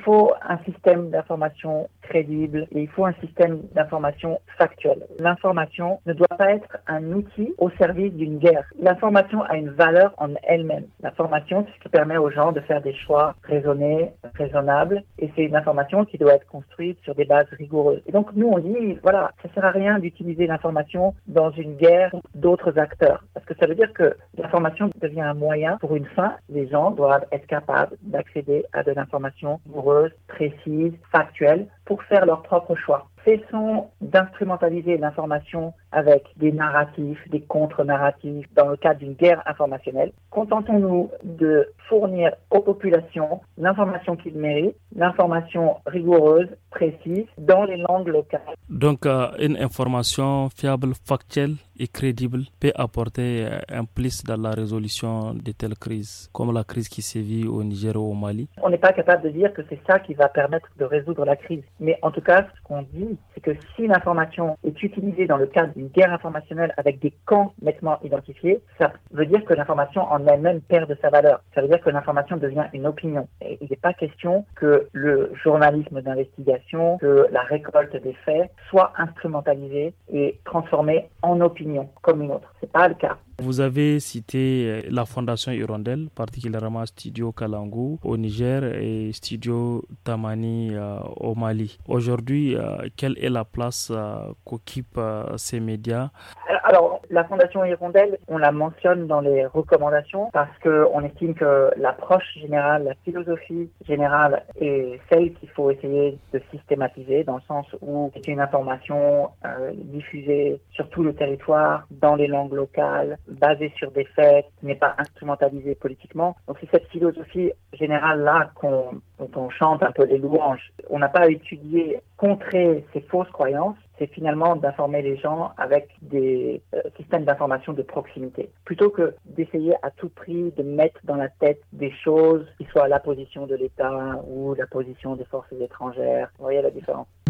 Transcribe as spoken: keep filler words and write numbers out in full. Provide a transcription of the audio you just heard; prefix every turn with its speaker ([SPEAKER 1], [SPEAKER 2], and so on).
[SPEAKER 1] faut un système d'information crédible et il faut un système d'information factuel. L'information ne doit pas être un outil au service d'une guerre. L'information a une valeur en elle-même. L'information, c'est ce qui permet aux gens de faire des choix raisonnés, raisonnables, et c'est une information qui doit être construite sur des bases rigoureuses. Et donc nous, on dit, voilà, ça sert à rien d'utiliser l'information dans une guerre d'autres acteurs, parce que ça veut dire que l'information devient un moyen pour une fin. Les gens doivent être capables d'accéder à de l'information rigoureuse, précise, factuelle, pour faire leur propre choix. Cessons d'instrumentaliser l'information avec des narratifs, des contre-narratifs dans le cadre d'une guerre informationnelle. Contentons-nous de fournir aux populations l'information qu'ils méritent, l'information rigoureuse, précise, dans les langues locales.
[SPEAKER 2] Donc, euh, une information fiable, factuelle et crédible peut apporter un plus dans la résolution de telles crises, comme la crise qui sévit au Niger ou au Mali.
[SPEAKER 1] On n'est pas capable de dire que c'est ça qui va permettre de résoudre la crise. Mais en tout cas, ce qu'on dit, c'est que si l'information est utilisée dans le cadre d'une guerre informationnelle avec des camps nettement identifiés, ça veut dire que l'information en elle-même perd de sa valeur. Ça veut dire que l'information devient une opinion. Et il n'est pas question que le journalisme d'investigation, que la récolte des faits soit instrumentalisée et transformée en opinion comme une autre. C'est pas le cas.
[SPEAKER 2] Vous avez cité la Fondation Hirondelle, particulièrement Studio Kalangu au Niger et Studio Tamani euh, au Mali. Aujourd'hui, euh, quelle est la place euh, qu'occupent euh, ces médias?
[SPEAKER 1] Alors, la Fondation Hirondelle, on la mentionne dans les recommandations parce qu'on estime que l'approche générale, la philosophie générale est celle qu'il faut essayer de systématiser dans le sens où c'est une information euh, diffusée sur tout le territoire, dans les langues locales, basée sur des faits, qui n'est pas instrumentalisée politiquement. Donc c'est cette philosophie générale-là qu'on, dont on chante un peu les louanges. On n'a pas étudié, contrer ces fausses croyances, c'est finalement d'informer les gens avec des euh, systèmes d'information de proximité. Plutôt que d'essayer à tout prix de mettre dans la tête des choses qui soient la position de l'État ou la position des forces étrangères. Vous voyez la différence?